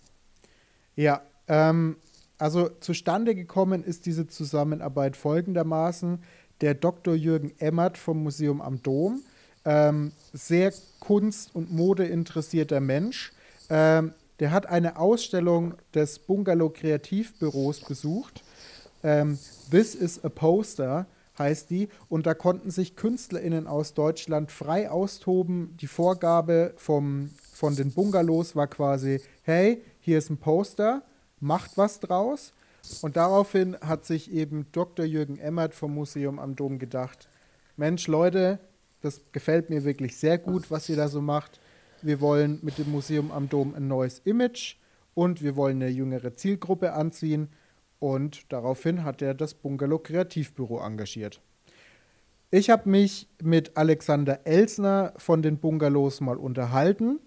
Ja, ähm, also zustande gekommen ist diese Zusammenarbeit folgendermaßen. Der Doktor Jürgen Emmert vom Museum am Dom, ähm, sehr kunst- und modeinteressierter Mensch, ähm, der hat eine Ausstellung des Bungalow Kreativbüros besucht. Ähm, This is a Poster heißt die. Und da konnten sich KünstlerInnen aus Deutschland frei austoben. Die Vorgabe vom, von den Bungalows war quasi, hey, hier ist ein Poster, macht was draus. Und daraufhin hat sich eben Doktor Jürgen Emmert vom Museum am Dom gedacht, Mensch, Leute, das gefällt mir wirklich sehr gut, was ihr da so macht. Wir wollen mit dem Museum am Dom ein neues Image und wir wollen eine jüngere Zielgruppe anziehen. Und daraufhin hat er das Bungalow Kreativbüro engagiert. Ich habe mich mit Alexander Elsner von den Bungalows mal unterhalten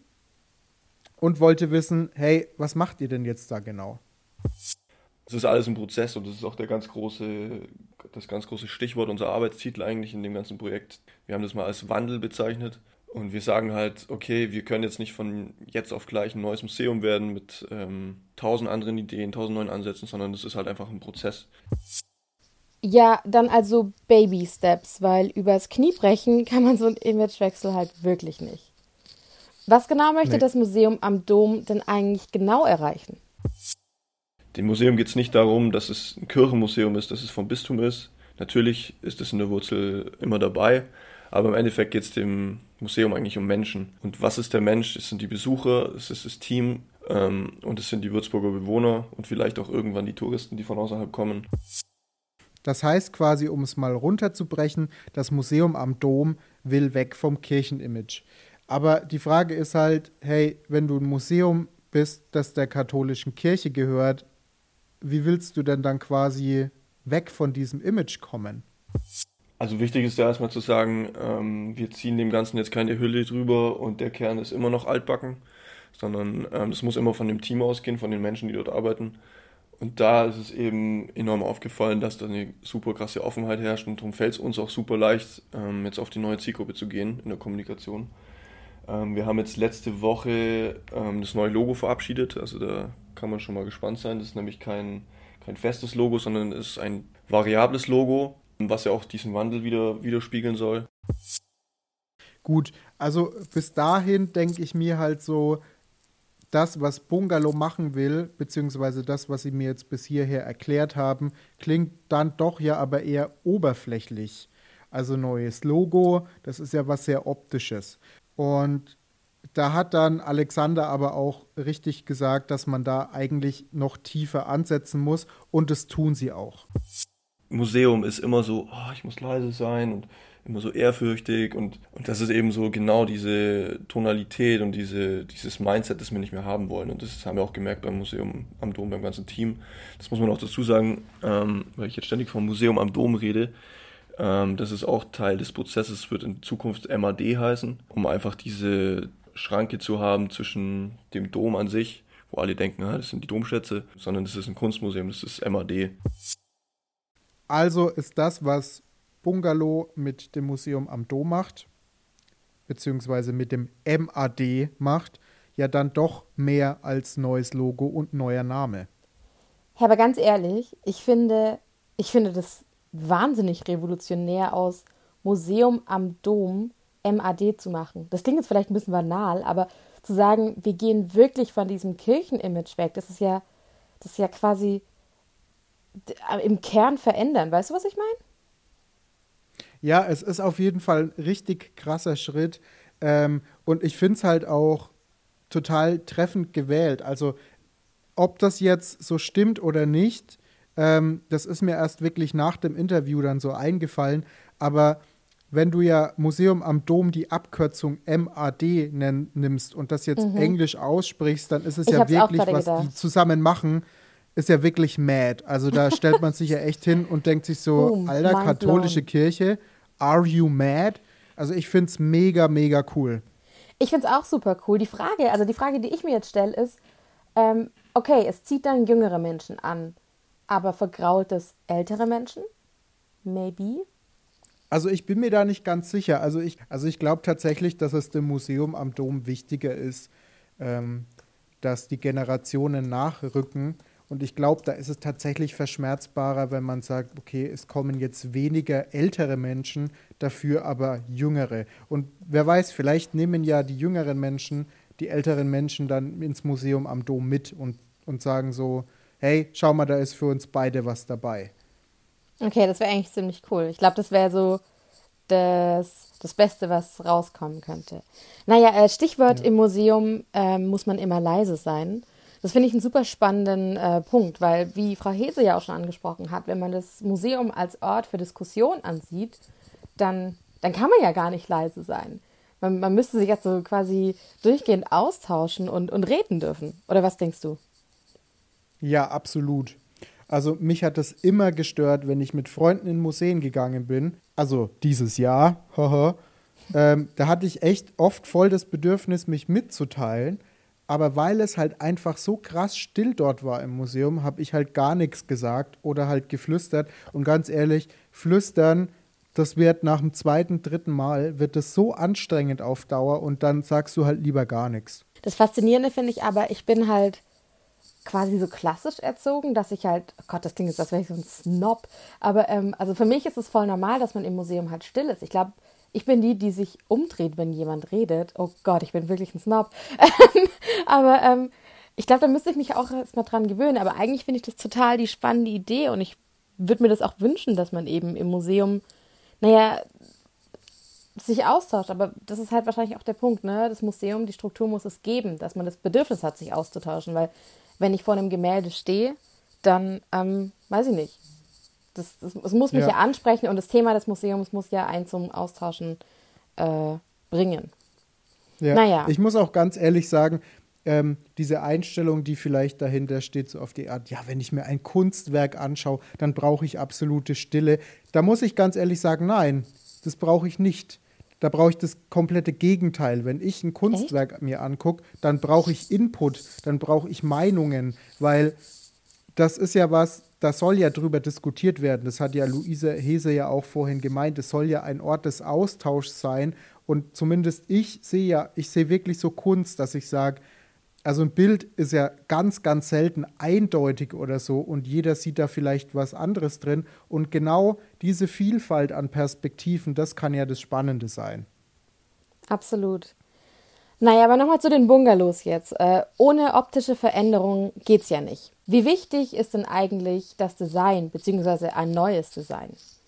und wollte wissen, hey, was macht ihr denn jetzt da genau? Es ist alles ein Prozess und das ist auch der ganz große, das ganz große Stichwort, unser Arbeitstitel eigentlich in dem ganzen Projekt. Wir haben das mal als Wandel bezeichnet und wir sagen halt, okay, wir können jetzt nicht von jetzt auf gleich ein neues Museum werden mit ähm, tausend anderen Ideen, tausend neuen Ansätzen, sondern das ist halt einfach ein Prozess. Ja, dann also Baby Steps, weil übers Knie brechen kann man so einen Imagewechsel halt wirklich nicht. Was genau möchte Nee. das Museum am Dom denn eigentlich genau erreichen? Dem Museum geht es nicht darum, dass es ein Kirchenmuseum ist, dass es vom Bistum ist. Natürlich ist es in der Wurzel immer dabei, aber im Endeffekt geht es dem Museum eigentlich um Menschen. Und was ist der Mensch? Es sind die Besucher, es ist das Team ähm, und es sind die Würzburger Bewohner und vielleicht auch irgendwann die Touristen, die von außerhalb kommen. Das heißt quasi, um es mal runterzubrechen, das Museum am Dom will weg vom Kirchenimage. Aber die Frage ist halt, hey, wenn du ein Museum bist, das der katholischen Kirche gehört, wie willst du denn dann quasi weg von diesem Image kommen? Also wichtig ist ja erstmal zu sagen, ähm, wir ziehen dem Ganzen jetzt keine Hülle drüber und der Kern ist immer noch altbacken, sondern ähm, das muss immer von dem Team ausgehen, von den Menschen, die dort arbeiten. Und da ist es eben enorm aufgefallen, dass da eine super krasse Offenheit herrscht und darum fällt es uns auch super leicht, ähm, jetzt auf die neue Zielgruppe zu gehen in der Kommunikation. Ähm, wir haben jetzt letzte Woche ähm, das neue Logo verabschiedet, also da kann man schon mal gespannt sein. Das ist nämlich kein, kein festes Logo, sondern es ist ein variables Logo, was ja auch diesen Wandel wieder widerspiegeln soll. Gut, also bis dahin denke ich mir halt so, das, was Bungalow machen will, beziehungsweise das, was sie mir jetzt bis hierher erklärt haben, klingt dann doch ja aber eher oberflächlich. Also neues Logo, das ist ja was sehr Optisches. Und da hat dann Alexander aber auch richtig gesagt, dass man da eigentlich noch tiefer ansetzen muss und das tun sie auch. Museum ist immer so, oh, ich muss leise sein und immer so ehrfürchtig und, und das ist eben so genau diese Tonalität und diese, dieses Mindset, das wir nicht mehr haben wollen und das haben wir auch gemerkt beim Museum am Dom, beim ganzen Team. Das muss man auch dazu sagen, ähm, weil ich jetzt ständig vom Museum am Dom rede, ähm, das ist auch Teil des Prozesses, wird in Zukunft M A D heißen, um einfach diese Schranke zu haben zwischen dem Dom an sich, wo alle denken, ah, das sind die Domschätze, sondern das ist ein Kunstmuseum, das ist M A D. Also ist das, was Bungalow mit dem Museum am Dom macht, beziehungsweise mit dem M A D macht, ja dann doch mehr als neues Logo und neuer Name. Ja, aber ganz ehrlich, ich finde, ich finde das wahnsinnig revolutionär aus, Museum am Dom M A D zu machen. Das klingt jetzt vielleicht ein bisschen banal, aber zu sagen, wir gehen wirklich von diesem Kirchenimage weg, das ist ja, das ist ja quasi im Kern verändern. Weißt du, was ich meine? Ja, es ist auf jeden Fall ein richtig krasser Schritt. Ähm, und ich finde es halt auch total treffend gewählt. Also, ob das jetzt so stimmt oder nicht, ähm, das ist mir erst wirklich nach dem Interview dann so eingefallen. Aber wenn du ja Museum am Dom die Abkürzung M A D nenn, nimmst und das jetzt Mhm. Englisch aussprichst, dann ist es Ich ja hab's auch wirklich, gerade was gedacht. die zusammen machen, ist ja wirklich mad. Also da stellt man sich ja echt hin und denkt sich so, Boom, Alter, mind katholische blown. Kirche, are you mad? Also ich finde es mega, mega cool. Ich finde es auch super cool. Die Frage, also die Frage, die ich mir jetzt stelle, ist, ähm, okay, es zieht dann jüngere Menschen an, aber vergrault es ältere Menschen? Maybe. Also ich bin mir da nicht ganz sicher. Also ich, also ich glaube tatsächlich, dass es dem Museum am Dom wichtiger ist, ähm, dass die Generationen nachrücken. Und ich glaube, da ist es tatsächlich verschmerzbarer, wenn man sagt, okay, es kommen jetzt weniger ältere Menschen, dafür aber jüngere. Und wer weiß, vielleicht nehmen ja die jüngeren Menschen die älteren Menschen dann ins Museum am Dom mit und, und sagen so, hey, schau mal, da ist für uns beide was dabei. Okay, das wäre eigentlich ziemlich cool. Ich glaube, das wäre so das, das Beste, was rauskommen könnte. Naja, äh, Stichwort Ja. im Museum ähm, muss man immer leise sein. Das finde ich einen super spannenden äh, Punkt, weil, wie Frau Hese ja auch schon angesprochen hat, wenn man das Museum als Ort für Diskussion ansieht, dann, dann kann man ja gar nicht leise sein. Man, man müsste sich jetzt so quasi durchgehend austauschen und, und reden dürfen. Oder was denkst du? Ja, absolut. Also mich hat das immer gestört, wenn ich mit Freunden in Museen gegangen bin. Also dieses Jahr, haha. ähm, da hatte ich echt oft voll das Bedürfnis, mich mitzuteilen. Aber weil es halt einfach so krass still dort war im Museum, habe ich halt gar nichts gesagt oder halt geflüstert. Und ganz ehrlich, flüstern, das wird nach dem zweiten, dritten Mal, wird das so anstrengend auf Dauer und dann sagst du halt lieber gar nichts. Das Faszinierende finde ich aber, ich bin halt quasi so klassisch erzogen, dass ich halt, oh Gott, das klingt jetzt, als wäre ich so ein Snob, aber ähm, also für mich ist es voll normal, dass man im Museum halt still ist. Ich glaube, ich bin die, die sich umdreht, wenn jemand redet. Oh Gott, ich bin wirklich ein Snob. aber ähm, ich glaube, da müsste ich mich auch erstmal dran gewöhnen. Aber eigentlich finde ich das total die spannende Idee und ich würde mir das auch wünschen, dass man eben im Museum, naja, sich austauscht. Aber das ist halt wahrscheinlich auch der Punkt, ne? Das Museum, die Struktur muss es geben, dass man das Bedürfnis hat, sich auszutauschen. Weil wenn ich vor einem Gemälde stehe, dann, ähm, weiß ich nicht. Das, das, das muss mich ja. Ja. ja ansprechen und das Thema des Museums muss ja einen zum Austauschen äh, bringen. Ja, Naja. ich muss auch ganz ehrlich sagen, ähm, diese Einstellung, die vielleicht dahinter steht, so auf die Art, ja, wenn ich mir ein Kunstwerk anschaue, dann brauche ich absolute Stille. Da muss ich ganz ehrlich sagen, nein, das brauche ich nicht. Da brauche ich das komplette Gegenteil. Wenn ich ein Kunstwerk mir angucke, dann brauche ich Input, dann brauche ich Meinungen, weil das ist ja was, da soll ja drüber diskutiert werden. Das hat ja Luise Hese ja auch vorhin gemeint. Es soll ja ein Ort des Austauschs sein. Und zumindest ich sehe ja, ich sehe wirklich so Kunst, dass ich sage, also ein Bild ist ja ganz, ganz selten eindeutig oder so und jeder sieht da vielleicht was anderes drin. Und genau diese Vielfalt an Perspektiven, das kann ja das Spannende sein. Absolut. Naja, aber nochmal zu den Bungalows jetzt. Äh, ohne optische Veränderung geht's ja nicht. Wie wichtig ist denn eigentlich das Design, beziehungsweise ein neues Design?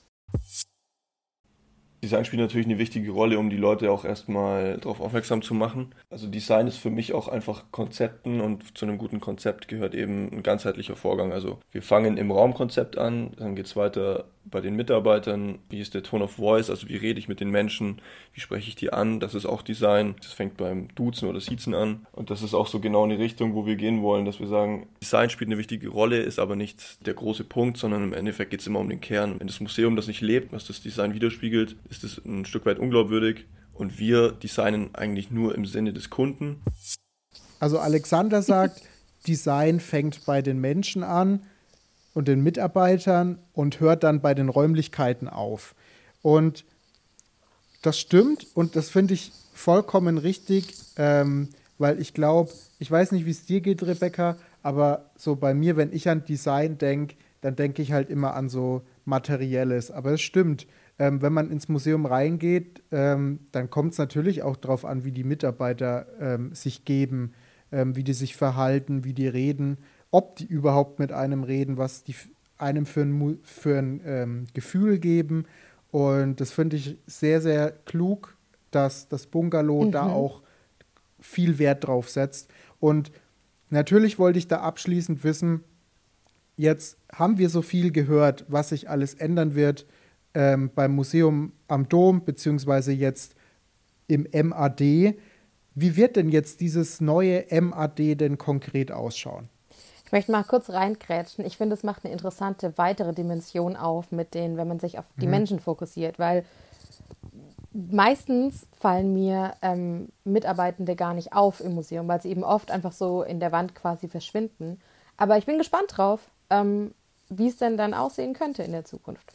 Design spielt natürlich eine wichtige Rolle, um die Leute auch erstmal darauf aufmerksam zu machen. Also Design ist für mich auch einfach Konzepten und zu einem guten Konzept gehört eben ein ganzheitlicher Vorgang. Also wir fangen im Raumkonzept an, dann geht es weiter bei den Mitarbeitern, wie ist der Tone of Voice, also wie rede ich mit den Menschen, wie spreche ich die an, das ist auch Design. Das fängt beim Duzen oder Siezen an und das ist auch so genau eine Richtung, wo wir gehen wollen, dass wir sagen, Design spielt eine wichtige Rolle, ist aber nicht der große Punkt, sondern im Endeffekt geht es immer um den Kern. Wenn das Museum das nicht lebt, was das Design widerspiegelt, ist es ein Stück weit unglaubwürdig und wir designen eigentlich nur im Sinne des Kunden. Also Alexander sagt, Design fängt bei den Menschen an und den Mitarbeitern und hört dann bei den Räumlichkeiten auf. Und das stimmt und das finde ich vollkommen richtig, ähm, weil ich glaube, ich weiß nicht, wie es dir geht, Rebecca, aber so bei mir, wenn ich an Design denke, dann denke ich halt immer an so Materielles. Aber es stimmt, ähm, wenn man ins Museum reingeht, ähm, dann kommt es natürlich auch darauf an, wie die Mitarbeiter ähm, sich geben, ähm, wie die sich verhalten, wie die reden, ob die überhaupt mit einem reden, was die f- einem für ein, Mu- für ein ähm, Gefühl geben. Und das finde ich sehr, sehr klug, dass das Bungalow da auch viel Wert drauf setzt. Und natürlich wollte ich da abschließend wissen, jetzt haben wir so viel gehört, was sich alles ändern wird ähm, beim Museum am Dom, beziehungsweise jetzt im M A D. Wie wird denn jetzt dieses neue M A D denn konkret ausschauen? Ich möchte mal kurz reingrätschen. Ich finde, es macht eine interessante weitere Dimension auf, mit denen, wenn man sich auf die Menschen fokussiert, weil meistens fallen mir ähm, Mitarbeitende gar nicht auf im Museum, weil sie eben oft einfach so in der Wand quasi verschwinden. Aber ich bin gespannt drauf, ähm, wie es denn dann aussehen könnte in der Zukunft.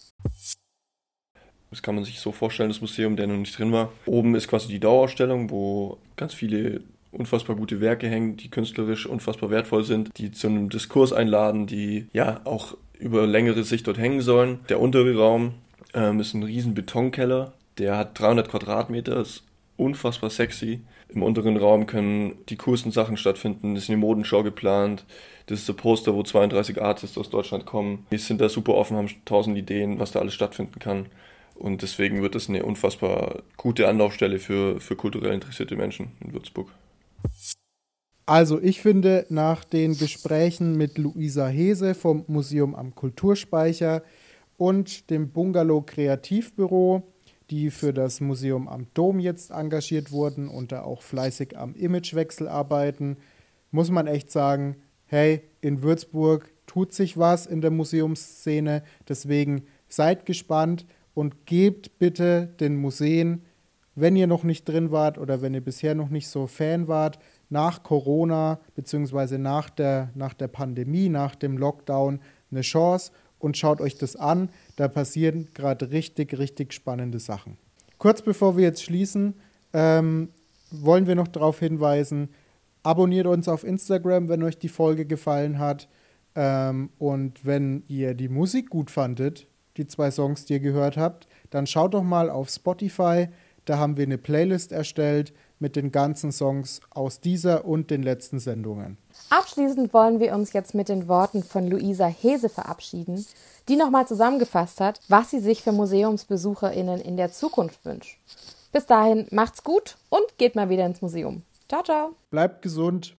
Das kann man sich so vorstellen, das Museum, der noch nicht drin war. Oben ist quasi die Dauerausstellung, wo ganz viele unfassbar gute Werke hängen, die künstlerisch unfassbar wertvoll sind, die zu einem Diskurs einladen, die ja auch über längere Sicht dort hängen sollen. Der untere Raum ähm, ist ein riesen Betonkeller, der hat dreihundert Quadratmeter, ist unfassbar sexy. Im unteren Raum können die coolsten Sachen stattfinden. Es ist eine Modenschau geplant. Das ist der Poster, wo zweiunddreißig Artists aus Deutschland kommen. Die sind da super offen, haben tausend Ideen, was da alles stattfinden kann. Und deswegen wird das eine unfassbar gute Anlaufstelle für, für kulturell interessierte Menschen in Würzburg. Also ich finde, nach den Gesprächen mit Luisa Hese vom Museum am Kulturspeicher und dem Bungalow Kreativbüro, die für das Museum am Dom jetzt engagiert wurden und da auch fleißig am Imagewechsel arbeiten, muss man echt sagen, hey, in Würzburg tut sich was in der Museumsszene, deswegen seid gespannt und gebt bitte den Museen, wenn ihr noch nicht drin wart oder wenn ihr bisher noch nicht so Fan wart, nach Corona bzw. nach der, nach der Pandemie, nach dem Lockdown eine Chance und schaut euch das an. Da passieren gerade richtig, richtig spannende Sachen. Kurz bevor wir jetzt schließen, ähm, wollen wir noch darauf hinweisen, abonniert uns auf Instagram, wenn euch die Folge gefallen hat. Ähm, und wenn ihr die Musik gut fandet, die zwei Songs, die ihr gehört habt, dann schaut doch mal auf Spotify. Da haben wir eine Playlist erstellt mit den ganzen Songs aus dieser und den letzten Sendungen. Abschließend wollen wir uns jetzt mit den Worten von Luisa Hese verabschieden, die nochmal zusammengefasst hat, was sie sich für MuseumsbesucherInnen in der Zukunft wünscht. Bis dahin, macht's gut und geht mal wieder ins Museum. Ciao, ciao. Bleibt gesund.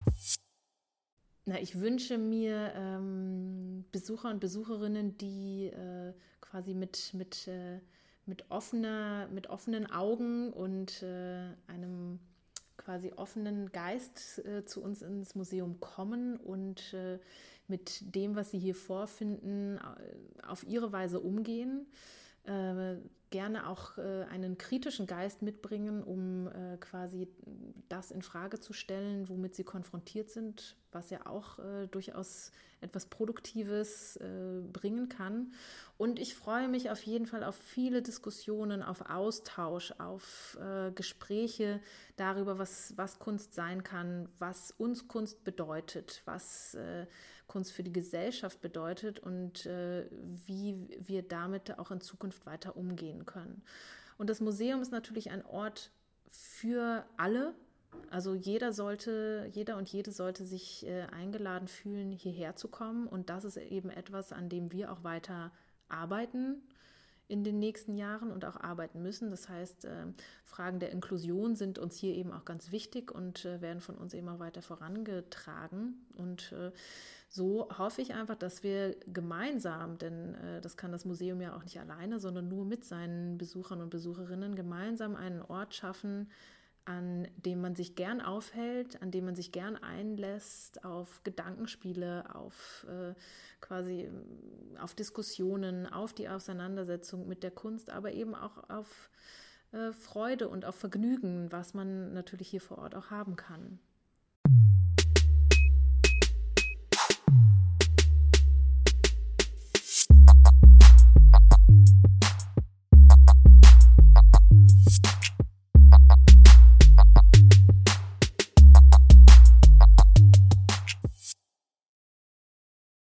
Na, ich wünsche mir ähm, Besucher und Besucherinnen, die äh, quasi mit, mit, äh, mit, offener, mit offenen Augen und äh, einem quasi offenen Geist äh, zu uns ins Museum kommen und äh, mit dem, was sie hier vorfinden, auf ihre Weise umgehen. Äh, gerne auch äh, einen kritischen Geist mitbringen, um äh, quasi das in Frage zu stellen, womit sie konfrontiert sind, was ja auch äh, durchaus etwas Produktives äh, bringen kann. Und ich freue mich auf jeden Fall auf viele Diskussionen, auf Austausch, auf äh, Gespräche darüber, was, was Kunst sein kann, was uns Kunst bedeutet, was äh, Kunst für die Gesellschaft bedeutet und äh, wie wir damit auch in Zukunft weiter umgehen können. Und das Museum ist natürlich ein Ort für alle. Also jeder sollte, jeder und jede sollte sich äh, eingeladen fühlen, hierher zu kommen. Und das ist eben etwas, an dem wir auch weiter arbeiten in den nächsten Jahren und auch arbeiten müssen. Das heißt, äh, Fragen der Inklusion sind uns hier eben auch ganz wichtig und äh, werden von uns immer weiter vorangetragen. Und äh, so hoffe ich einfach, dass wir gemeinsam, denn äh, das kann das Museum ja auch nicht alleine, sondern nur mit seinen Besuchern und Besucherinnen gemeinsam einen Ort schaffen, an dem man sich gern aufhält, an dem man sich gern einlässt auf Gedankenspiele, auf äh, quasi auf Diskussionen, auf die Auseinandersetzung mit der Kunst, aber eben auch auf äh, Freude und auf Vergnügen, was man natürlich hier vor Ort auch haben kann.